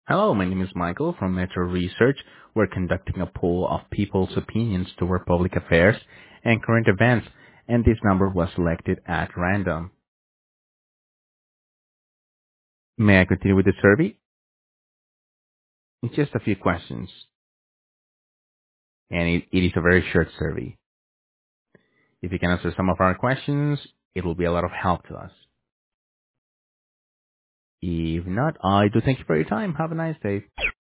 Hello, my name is Michael from Metro Research. We're conducting a poll of people's opinions toward public affairs and current events, and this number was selected at random. May I continue with the survey? It's just a few questions, and it is a very short survey. If you can answer some of our questions, it will be a lot of help to us. If not, I do thank you for your time. Have a nice day.